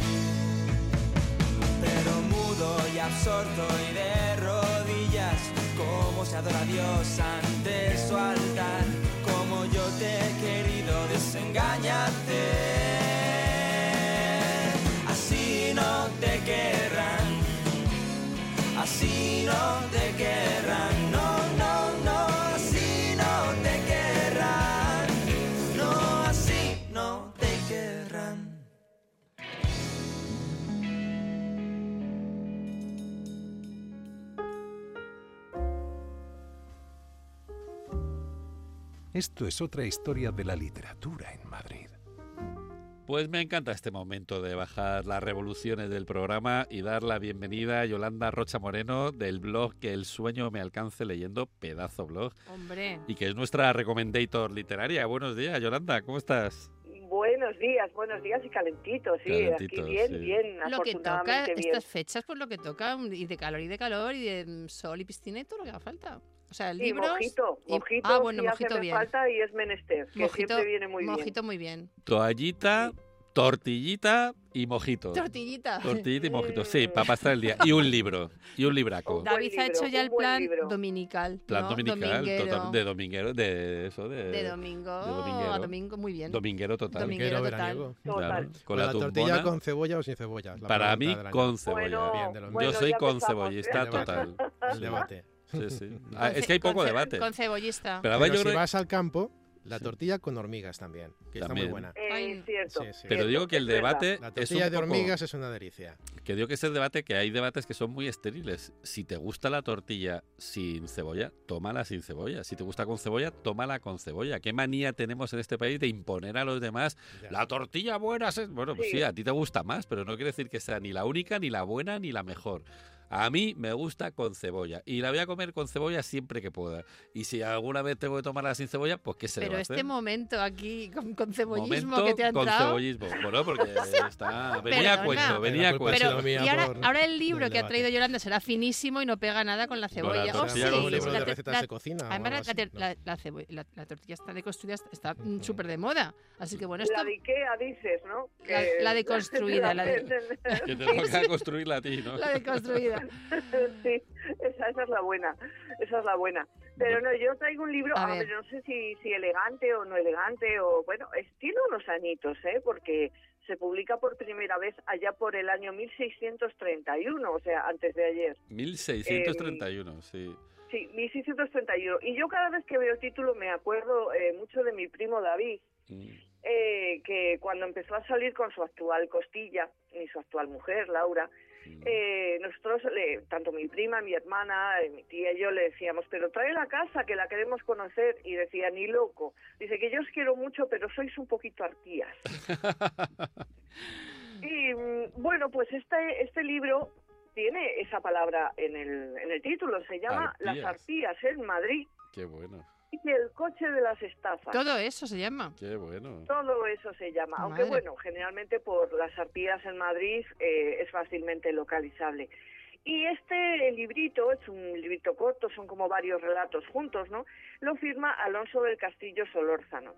Pero mudo y absorto y de rodillas, como se adora a Dios ante su altar, como yo te he querido, desengáñate. Así no te querrán, así no te querrán, no, no, no, así no te querrán, no, así no te querrán. Esto es otra historia de la literatura en Madrid. Pues me encanta este momento de bajar las revoluciones del programa y dar la bienvenida a Yolanda Rocha Moreno del blog Que el sueño me alcance leyendo, pedazo blog. Hombre. Y que es nuestra recomendator literaria. Buenos días, Yolanda, ¿cómo estás? Buenos días y calentitos, sí, Calentito, aquí bien, sí. bien, Lo que toca, afortunadamente bien. estas fechas, pues lo que toca, y de calor, y de sol y piscina y todo lo que haga falta. O sea, el Y libro. mojito, bueno, sí mojito hace bien. falta y es menester, que siempre viene muy bien. Mojito muy bien. Toallita, tortillita y mojito. Tortillita. Tortillita y mojito, sí, para pasar el día. Y un libro, y un libraco. David ha hecho ya el plan dominical. Plan ¿no? dominical, Dominguero. total, de dominguero, de eso, De domingo a domingo, muy bien. Dominguero total. Dominguero total. veraniego. Claro, con la la tortilla tumbona. con cebolla o sin cebolla. Para mí, con cebolla. Bueno, Yo soy ya con empezamos, cebollista ¿eh? total. El debate. Sí, sí. Es que hay poco debate. Con cebollista. Pero, Pero yo si creo- vas al campo, la tortilla con hormigas también, que También. está muy buena. Cierto. Sí, sí. Pero digo que el es verdad. debate La es tortilla un de poco... hormigas es una delicia. Que digo que es el debate, que hay debates que son muy estériles. Si te gusta la tortilla sin cebolla, tómala sin cebolla. Si te gusta con cebolla, tómala con cebolla. ¿Qué manía tenemos en este país de imponer a los demás Ya. la tortilla buena? Bueno, pues Sí. sí, a ti te gusta más, pero no quiere decir que sea ni la única, ni la buena, ni la mejor. A mí me gusta con cebolla y la voy a comer con cebolla siempre que pueda. Y si alguna vez tengo que tomarla sin cebolla, pues ¿qué se le va Pero a este hacer? momento aquí con cebollismo Momento que te ha con entrado. cebollismo. Bueno, porque venía a Perdona. cuento, venía a La culpa cuento. ha sido Pero, mía y ahora, por ahora el libro el que ha debate. traído Yolanda será finísimo y no pega nada con la cebolla. la Oh, tortilla sí, con un libro cebolla. de recetas de cocina. o Además, algo así, ¿no? la tortilla está deconstruida, está súper de moda. Así que bueno, esto. La de Ikea dices, ¿no? La deconstruida, Que te toca construirla a ti, ¿no? la deconstruida. Sí, esa es la buena, esa es la buena. Pero no, yo traigo un libro, A a ver. ver, no sé si elegante o no elegante, o bueno, tiene unos añitos, porque se publica por primera vez allá por el año 1631, o sea, antes de ayer. 1631, sí. Sí, 1631. Y yo cada vez que veo el título me acuerdo mucho de mi primo David, que cuando empezó a salir con su actual costilla y su actual mujer, Laura, nosotros, tanto mi prima, mi hermana, mi tía y yo le decíamos, pero tráela a casa que la queremos conocer, y decía, ni loco. Dice que yo os quiero mucho, pero sois un poquito arpías. Y bueno, pues este libro tiene esa palabra en el título, se llama Arpías. Las arpías en Madrid. Qué bueno. que el coche de las estafas. Todo eso se llama. Qué bueno. Todo eso se llama, aunque bueno, generalmente por las arpías en Madrid es fácilmente localizable. Y este librito, es un librito corto, son como varios relatos juntos, ¿no? Lo firma Alonso del Castillo Solórzano.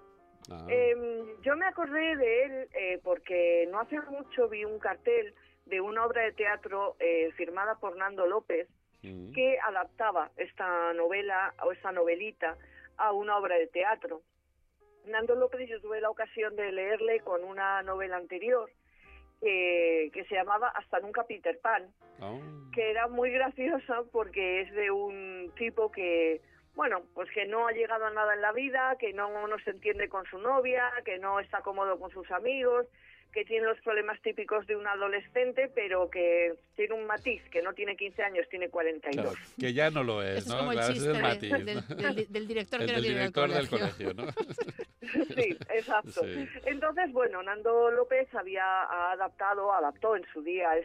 Yo me acordé de él porque no hace mucho vi un cartel de una obra de teatro firmada por Nando López, que adaptaba esta novela o esta novelita a una obra de teatro. Nando López, yo tuve la ocasión de leerle con una novela anterior que se llamaba Hasta nunca Peter Pan, que era muy graciosa porque es de un tipo que, bueno, pues que no ha llegado a nada en la vida, que no se entiende con su novia, que no está cómodo con sus amigos, que tiene los problemas típicos de un adolescente, pero que tiene un matiz, que no tiene 15 años, tiene 42. Claro, que ya no lo es, ¿no? Es como el chiste es el matiz, del director que no quiere ir al colegio, ¿no? Sí, exacto. Sí. Entonces, bueno, Nando López adaptó en su día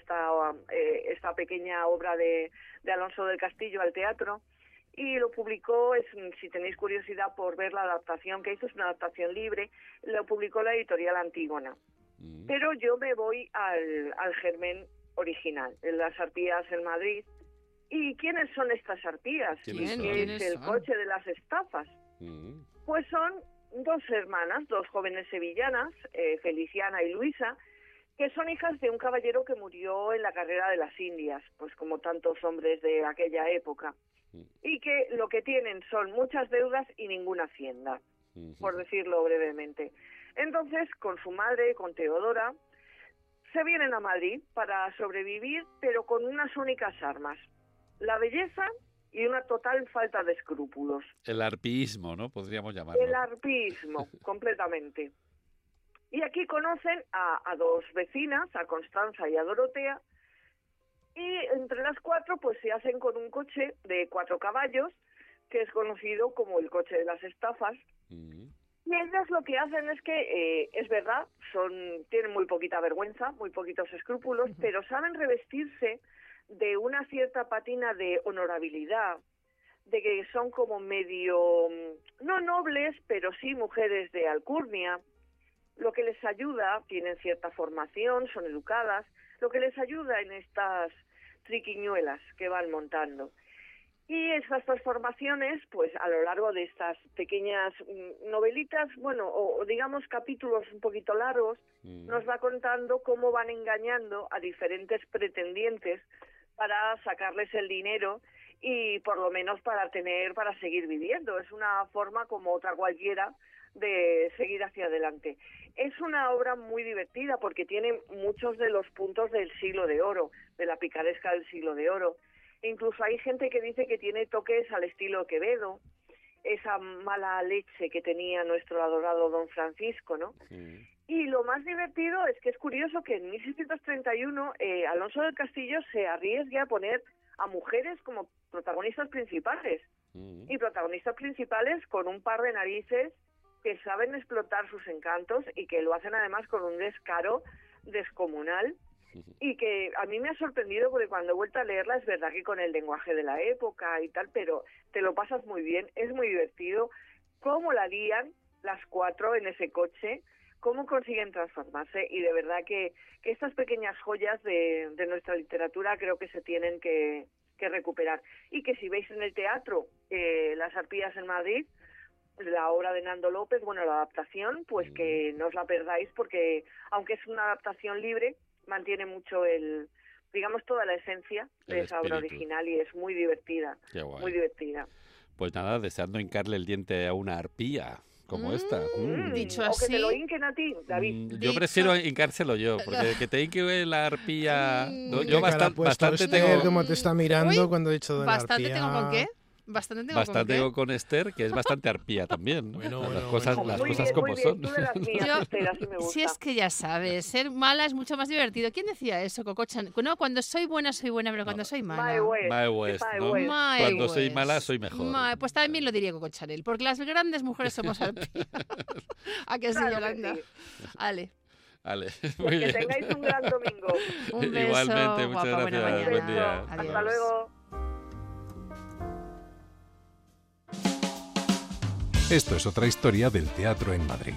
esta pequeña obra de Alonso del Castillo al teatro, y lo publicó, si tenéis curiosidad por ver la adaptación que hizo, es una adaptación libre, lo publicó la editorial Antígona. Pero yo me voy al germen original, en las arpías en Madrid. ¿Y quiénes son estas arpías? ¿Qué es el coche de las estafas? Pues son dos hermanas, dos jóvenes sevillanas, Feliciana y Luisa, que son hijas de un caballero que murió en la carrera de las Indias, pues como tantos hombres de aquella época, y que lo que tienen son muchas deudas y ninguna hacienda, por decirlo brevemente. Entonces, con su madre, con Teodora, se vienen a Madrid para sobrevivir, pero con unas únicas armas: la belleza y una total falta de escrúpulos. El arpiísmo, ¿no? Podríamos llamarlo. El arpiísmo, completamente. Y aquí conocen a dos vecinas, a Constanza y a Dorotea, y entre las cuatro pues se hacen con un coche de 4 caballos, que es conocido como el coche de las estafas. Y ellas lo que hacen es que, es verdad, tienen muy poquita vergüenza, muy poquitos escrúpulos, pero saben revestirse de una cierta patina de honorabilidad, de que son como medio, no nobles, pero sí mujeres de alcurnia, lo que les ayuda, tienen cierta formación, son educadas, lo que les ayuda en estas triquiñuelas que van montando. Y esas transformaciones, pues a lo largo de estas pequeñas novelitas, bueno, o digamos capítulos un poquito largos, nos va contando cómo van engañando a diferentes pretendientes para sacarles el dinero y por lo menos para seguir viviendo. Es una forma como otra cualquiera de seguir hacia adelante. Es una obra muy divertida porque tiene muchos de los puntos del siglo de oro, de la picaresca del siglo de oro. Incluso hay gente que dice que tiene toques al estilo Quevedo, esa mala leche que tenía nuestro adorado don Francisco, ¿no? Y lo más divertido es que es curioso que en 1631 Alonso del Castillo se arriesgue a poner a mujeres como protagonistas principales, y protagonistas principales con un par de narices que saben explotar sus encantos y que lo hacen además con un descaro descomunal. Y que a mí me ha sorprendido porque cuando he vuelto a leerla es verdad que con el lenguaje de la época y tal, pero te lo pasas muy bien, es muy divertido cómo la lían las cuatro en ese coche, cómo consiguen transformarse, y de verdad que estas pequeñas joyas de nuestra literatura creo que se tienen que recuperar. Y que si veis en el teatro Las arpías en Madrid, la obra de Nando López, bueno, la adaptación, pues que no os la perdáis porque aunque es una adaptación libre, mantiene mucho digamos toda la esencia de esa obra original y es muy divertida. Qué guay. Muy divertida. Pues nada, deseando hincarle el diente a una arpía como esta. Dicho así. O que te lo así. hinquen a ti, David. Yo prefiero hincárselo yo, porque que te hinque la arpía. Yo bastante tengo. Como te está mirando cuando he dicho de la arpía. ¿Bastante tengo con qué? Bastante tengo con Esther, que es bastante arpía también, ¿no? Las cosas como son. Si es que ya sabes, ser mala es mucho más divertido. ¿Quién decía eso, Coco Chanel? No, cuando soy buena, pero cuando soy mala. Mae West, ¿no? Cuando soy mala, soy mejor. Pues también lo diría Coco Chanel, porque las grandes mujeres somos arpías. ¿A que sí, Yolanda? Vale, muy bien. Que tengáis un gran domingo. Un beso. Igualmente, muchas gracias. Buen día. Hasta luego. Esto es otra historia del teatro en Madrid.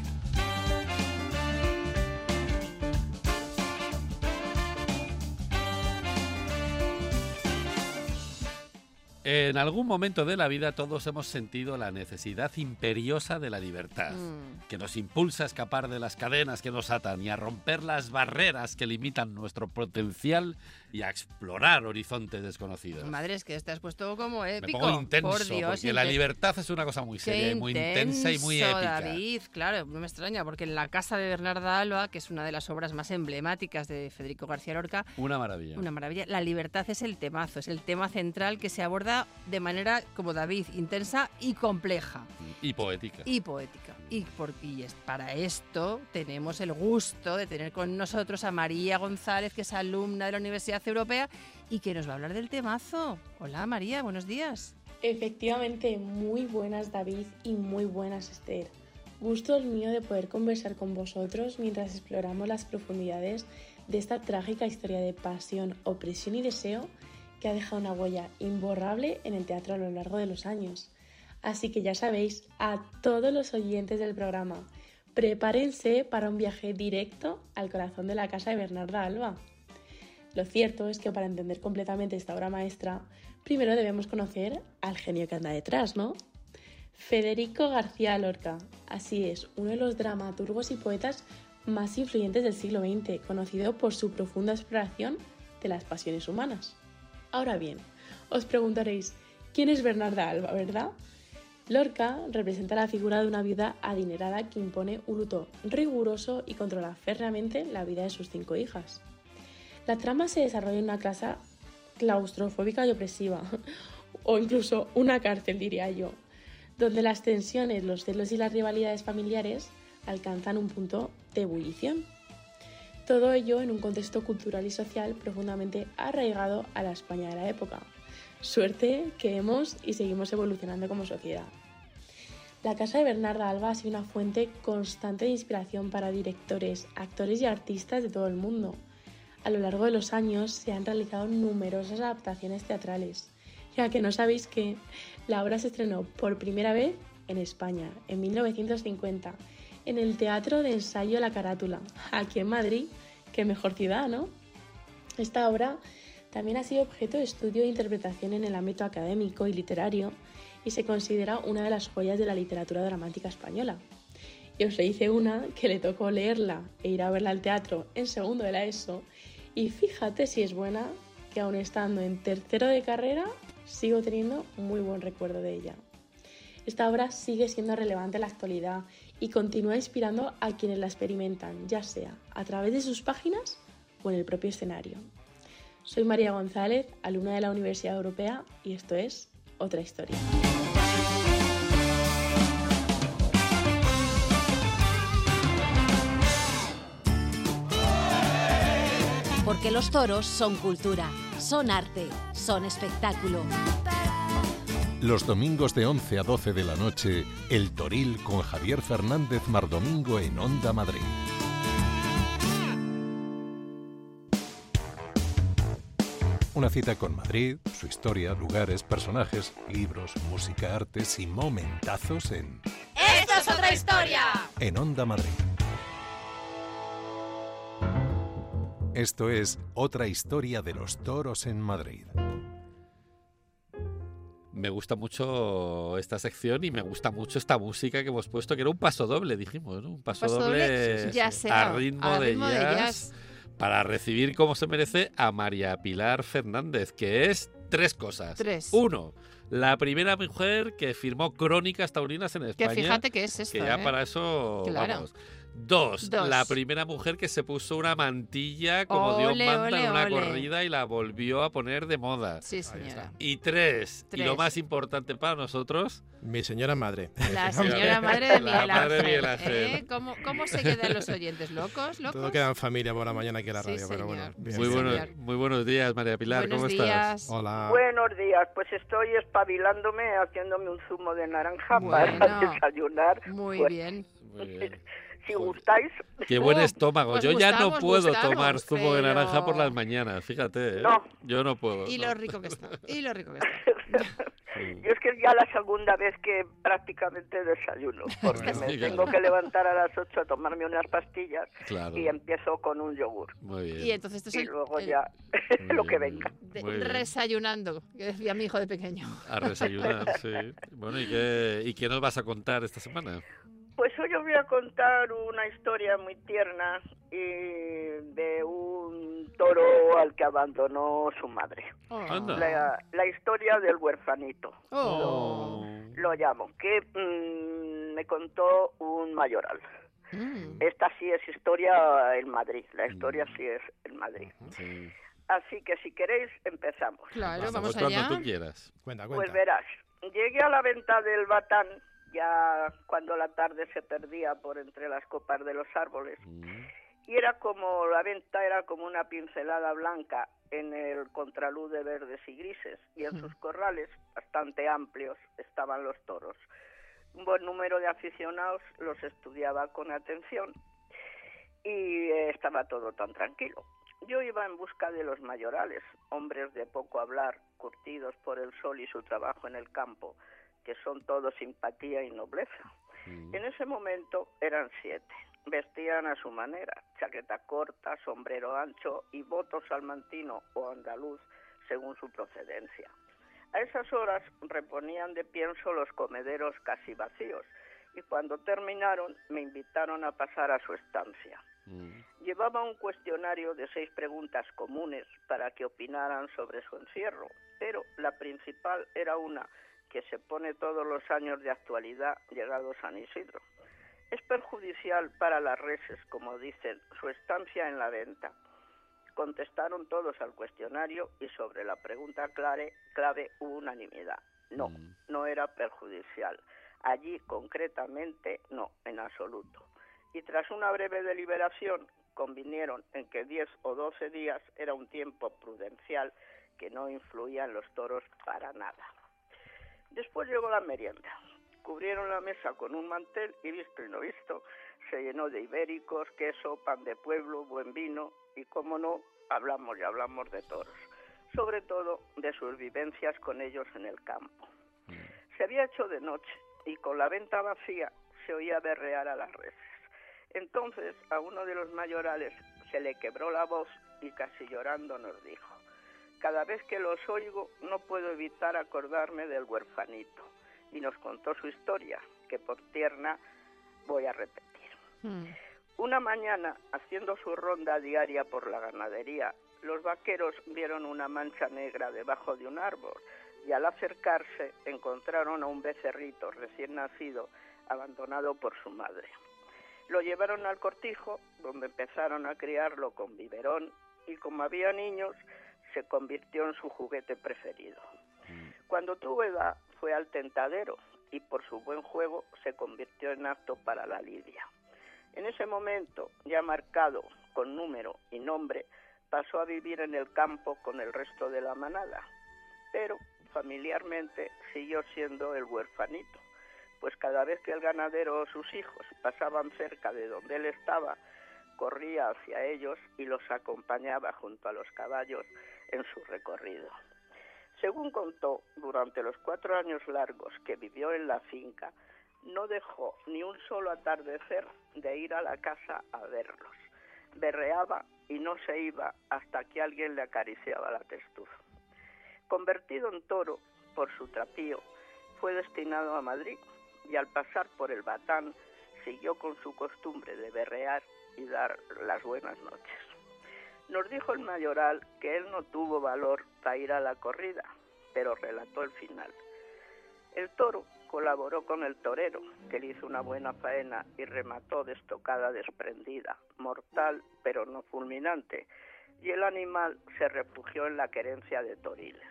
En algún momento de la vida todos hemos sentido la necesidad imperiosa de la libertad, que nos impulsa a escapar de las cadenas que nos atan y a romper las barreras que limitan nuestro potencial y a explorar horizontes desconocidos. Madre, es que te has puesto como épico. Me pongo intenso, por Dios, porque la libertad es una cosa muy seria, muy intensa y muy épica. David, claro, no me extraña, porque en La casa de Bernarda Alba, que es una de las obras más emblemáticas de Federico García Lorca... Una maravilla. Una maravilla. La libertad es el temazo, es el tema central que se aborda de manera, como David, intensa y compleja. Y poética. Y poética. Y para esto tenemos el gusto de tener con nosotros a María González, que es alumna de la Universidad Europea y que nos va a hablar del temazo. Hola María, buenos días. Efectivamente, muy buenas David y muy buenas Esther. Gusto el mío de poder conversar con vosotros mientras exploramos las profundidades de esta trágica historia de pasión, opresión y deseo que ha dejado una huella imborrable en el teatro a lo largo de los años. Así que ya sabéis, a todos los oyentes del programa, prepárense para un viaje directo al corazón de la casa de Bernarda Alba. Lo cierto es que para entender completamente esta obra maestra, primero debemos conocer al genio que anda detrás, ¿no? Federico García Lorca, así es, uno de los dramaturgos y poetas más influyentes del siglo XX, conocido por su profunda exploración de las pasiones humanas. Ahora bien, os preguntaréis, ¿quién es Bernarda Alba, verdad? Lorca representa la figura de una viuda adinerada que impone un luto riguroso y controla férreamente la vida de sus 5 hijas. La trama se desarrolla en una casa claustrofóbica y opresiva, o incluso una cárcel, diría yo, donde las tensiones, los celos y las rivalidades familiares alcanzan un punto de ebullición. Todo ello en un contexto cultural y social profundamente arraigado a la España de la época. Suerte que hemos y seguimos evolucionando como sociedad. La casa de Bernarda Alba ha sido una fuente constante de inspiración para directores, actores y artistas de todo el mundo. A lo largo de los años se han realizado numerosas adaptaciones teatrales, ya que no sabéis que la obra se estrenó por primera vez en España, en 1950, en el Teatro de Ensayo La Carátula, aquí en Madrid, qué mejor ciudad, ¿no? Esta obra también ha sido objeto de estudio e interpretación en el ámbito académico y literario y se considera una de las joyas de la literatura dramática española. Y os le hice una que le tocó leerla e ir a verla al teatro en segundo de la ESO y fíjate si es buena, que aun estando en tercero de carrera sigo teniendo muy buen recuerdo de ella. Esta obra sigue siendo relevante en la actualidad y continúa inspirando a quienes la experimentan, ya sea a través de sus páginas o en el propio escenario. Soy María González, alumna de la Universidad Europea, y esto es Otra Historia. Porque los toros son cultura, son arte, son espectáculo. Los domingos de 11 a 12 de la noche, El Toril con Javier Fernández Mardomingo en Onda Madrid. Una cita con Madrid, su historia, lugares, personajes, libros, música, artes y momentazos en... ¡Esto es otra historia! En Onda Madrid. Esto es Otra Historia de los Toros en Madrid. Me gusta mucho esta sección y me gusta mucho esta música que hemos puesto, que era un paso doble, dijimos, ¿no? Un paso doble a ritmo de jazz. Para recibir como se merece a María Pilar Fernández, que es 3 cosas. 3. 1, la primera mujer que firmó Crónicas Taurinas en España. Que fíjate que es esto, que ya para eso, claro. Vamos. 2, la primera mujer que se puso una mantilla como Dios manda en una corrida y la volvió a poner de moda. Sí, señora. Y 3, y lo más importante para nosotros... Mi señora madre. La señora madre de Miguel Ángel. Ángel. ¿Cómo se quedan los oyentes? ¿Locos? Todo queda en familia por la mañana aquí en la radio, sí, pero bueno. Bien. Muy buenos días, María Pilar, buenos ¿cómo días. estás? Hola. Buenos días, pues estoy espabilándome haciéndome un zumo de naranja para desayunar. Muy bien. Si gustáis. Qué buen estómago. Pues yo ya no puedo gustamos, tomar zumo de pero... naranja por las mañanas, fíjate. No. Yo no puedo. Y lo rico que está. Yo es que es ya la segunda vez que prácticamente desayuno, porque me tengo que levantar a las 8 a tomarme unas pastillas y empiezo con un yogur. Muy bien. Y entonces luego ya lo que venga. Resayunando, que decía mi hijo de pequeño. A desayunar, sí. Bueno, ¿y qué nos vas a contar esta semana? Pues hoy os voy a contar una historia muy tierna de un toro al que abandonó su madre. La historia del huerfanito. Lo llamo, que me contó un mayoral. Esta sí es historia en Madrid, la historia sí es en Madrid. Sí. Así que si queréis empezamos. Claro, vamos allá. Cuando tú quieras. Cuenta. Pues verás, llegué a la venta del Batán ya cuando la tarde se perdía por entre las copas de los árboles, y era como, la venta era como una pincelada blanca en el contraluz de verdes y grises, y en sus corrales, bastante amplios, estaban los toros. Un buen número de aficionados los estudiaba con atención, y estaba todo tan tranquilo. Yo iba en busca de los mayorales, hombres de poco hablar, curtidos por el sol y su trabajo en el campo, que son todos simpatía y nobleza. En ese momento eran 7. Vestían a su manera, chaqueta corta, sombrero ancho y boto salmantino o andaluz, según su procedencia. A esas horas reponían de pienso los comederos casi vacíos, y cuando terminaron me invitaron a pasar a su estancia. Llevaba un cuestionario de 6 preguntas comunes para que opinaran sobre su encierro, pero la principal era una que se pone todos los años de actualidad llegado San Isidro. Es perjudicial para las reses, como dicen, su estancia en la venta. Contestaron todos al cuestionario y sobre la pregunta clave hubo unanimidad. No era perjudicial. Allí, concretamente, no, en absoluto. Y tras una breve deliberación, convinieron en que 10 o 12 días era un tiempo prudencial que no influía en los toros para nada. Después llegó la merienda. Cubrieron la mesa con un mantel y visto y no visto, se llenó de ibéricos, queso, pan de pueblo, buen vino y, como no, hablamos de toros. Sobre todo de sus vivencias con ellos en el campo. Se había hecho de noche y con la venta vacía se oía berrear a las reses. Entonces a uno de los mayorales se le quebró la voz y casi llorando nos dijo: cada vez que los oigo no puedo evitar acordarme del huerfanito. Y nos contó su historia, que por tierna voy a repetir. Una mañana, haciendo su ronda diaria por la ganadería, los vaqueros vieron una mancha negra debajo de un árbol y al acercarse encontraron a un becerrito recién nacido abandonado por su madre. Lo llevaron al cortijo, donde empezaron a criarlo con biberón y como había niños, se convirtió en su juguete preferido. Cuando tuvo edad, fue al tentadero y por su buen juego se convirtió en apto para la lidia. En ese momento, ya marcado con número y nombre, pasó a vivir en el campo con el resto de la manada, pero familiarmente siguió siendo el huerfanito, pues cada vez que el ganadero o sus hijos pasaban cerca de donde él estaba, corría hacia ellos y los acompañaba junto a los caballos en su recorrido. Según contó, durante los 4 años largos que vivió en la finca, no dejó ni un solo atardecer de ir a la casa a verlos. Berreaba y no se iba hasta que alguien le acariciaba la testuz. Convertido en toro por su trapío, fue destinado a Madrid y al pasar por el Batán siguió con su costumbre de berrear y dar las buenas noches. Nos dijo el mayoral que él no tuvo valor para ir a la corrida, pero relató el final. El toro colaboró con el torero, que le hizo una buena faena y remató de estocada desprendida, mortal pero no fulminante, y el animal se refugió en la querencia de Toriles.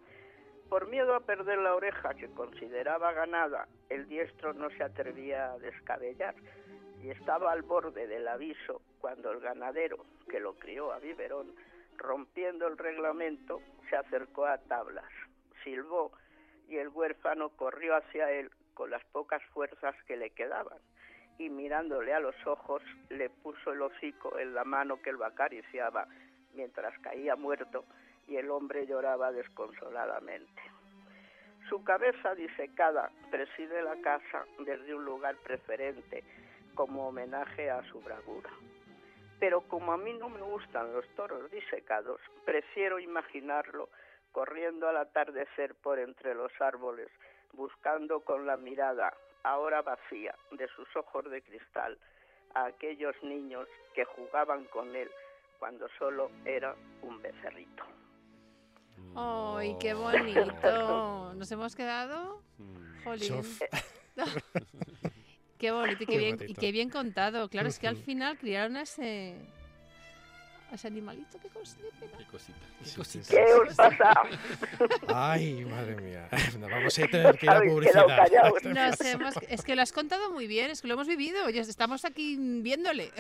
Por miedo a perder la oreja que consideraba ganada, el diestro no se atrevía a descabellar y estaba al borde del aviso cuando el ganadero, que lo crió a biberón, rompiendo el reglamento, se acercó a tablas, silbó y el huérfano corrió hacia él con las pocas fuerzas que le quedaban y mirándole a los ojos le puso el hocico en la mano que lo acariciaba mientras caía muerto y el hombre lloraba desconsoladamente. Su cabeza disecada preside la casa desde un lugar preferente, como homenaje a su bravura. Pero como a mí no me gustan los toros disecados, prefiero imaginarlo corriendo al atardecer por entre los árboles, buscando con la mirada, ahora vacía, de sus ojos de cristal, a aquellos niños que jugaban con él cuando solo era un becerrito. ¡Ay, qué bonito! ¿Nos hemos quedado? Jolín. Qué bonito y qué bien contado. Claro, es que al final criaron a ese animalito. Qué cosita. ¿Qué os pasa? Ay, madre mía. Vamos a tener que ir a publicidad. Es que lo has contado muy bien, es que lo hemos vivido. Ya estamos aquí viéndole.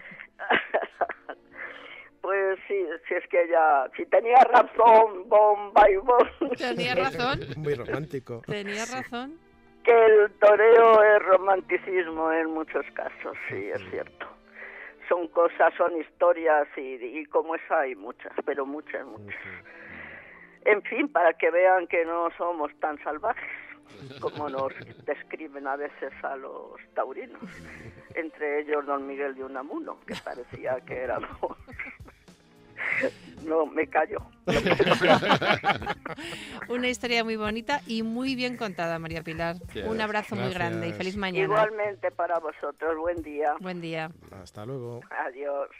Pues sí, si es que si tenía razón, bomba y bomba. Tenía razón. Muy romántico. Tenía razón. Que el toreo es romanticismo en muchos casos, sí, es cierto. Son cosas, son historias y como esa hay muchas, pero muchas. En fin, para que vean que no somos tan salvajes como nos describen a veces a los taurinos. Entre ellos don Miguel de Unamuno, que parecía que éramos... No, me callo. Una historia muy bonita y muy bien contada, María Pilar. Un abrazo muy grande y feliz mañana. Igualmente para vosotros. Buen día. Buen día. Hasta luego. Adiós.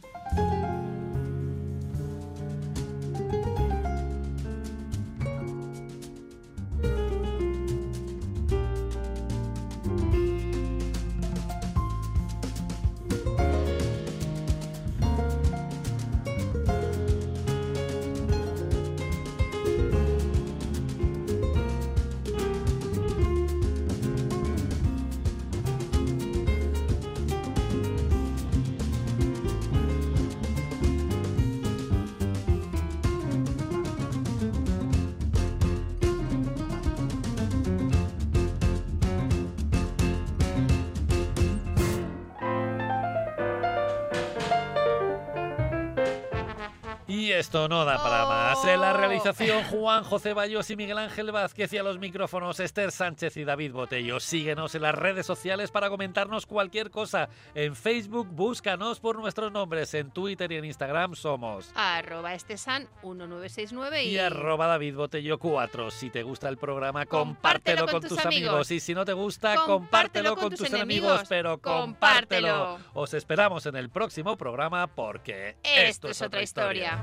Y esto no da para más. En la realización, Juan José Bayos y Miguel Ángel Vázquez, y a los micrófonos, Esther Sánchez y David Botello. Síguenos en las redes sociales para comentarnos cualquier cosa. En Facebook, búscanos por nuestros nombres. En Twitter y en Instagram somos @estesan1969 y @DavidBotello4. Si te gusta el programa, compártelo con tus amigos. Y si no te gusta, compártelo con tus enemigos, pero compártelo. Os esperamos en el próximo programa porque esto es otra historia.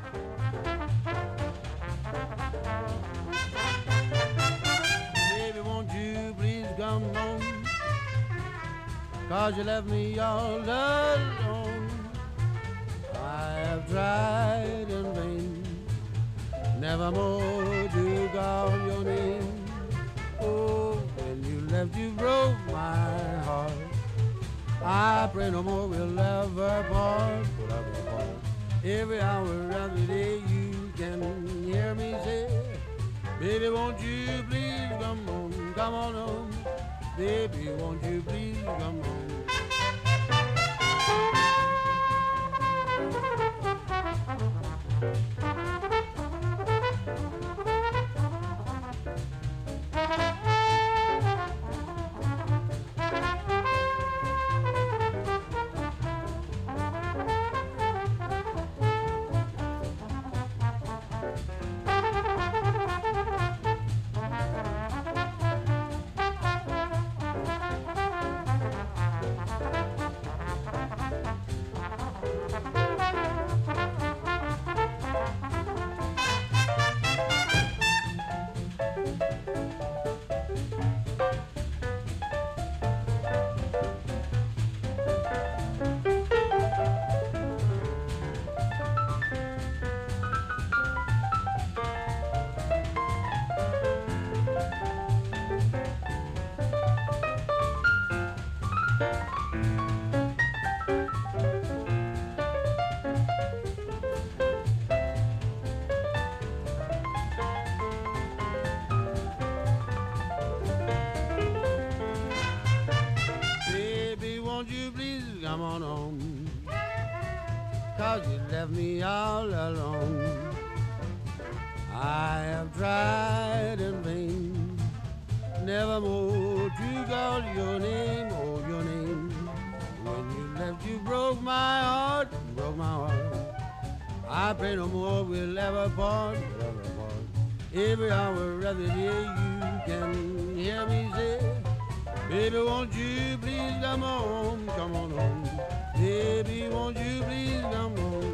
Baby, won't you please come home? 'Cause you left me all alone. I have tried in vain, nevermore to call your name. Oh, when you left, you broke my heart. I pray no more we'll ever part. Every hour of the day you can hear me say, baby, won't you please come on home. Baby, won't you please come home. Come on home, 'cause you left me all alone. I have tried in vain, nevermore to call your name, oh, your name. When you left, you broke my heart, broke my heart. I pray no more we'll ever part, we'll ever part. Every hour of the day you can hear me say, baby, won't you please come on home? Baby, won't you please come on?